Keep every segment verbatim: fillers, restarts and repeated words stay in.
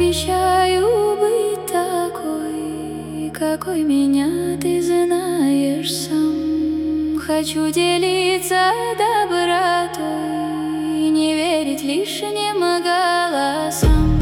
обещаю быть такой, какой меня ты знаешь сам. Хочу делиться добротой, не верить лишним голосам.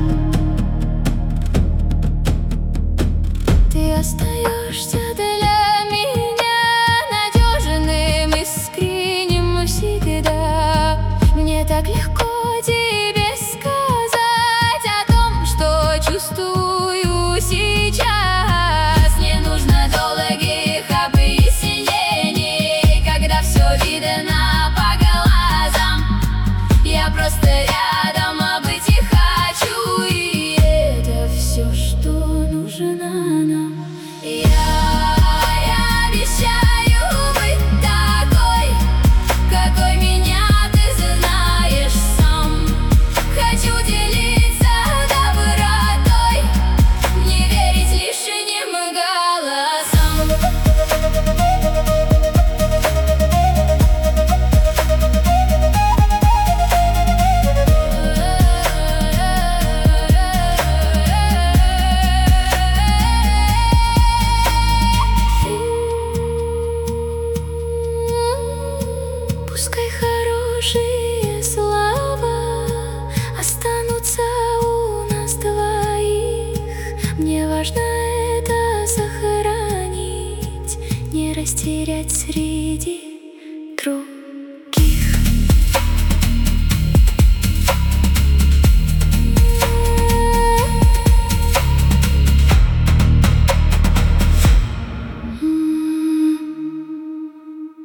Ты остаешься для меня надежным, искренним всегда. Мне так легко тебе сказать о том, что чувствую сейчас. Не нужно долгих объяснений, когда все видно по глазам. Я просто рядом, а быть и хочу, и это все, что нужно нам. Я, я обещаю быть такой, какой меня ты знаешь сам. Хочу делиться добротой, не верить лишним голосам. Пускай хорошие слова останутся у нас двоих. Мне важно это сохранить, не растерять среди друг.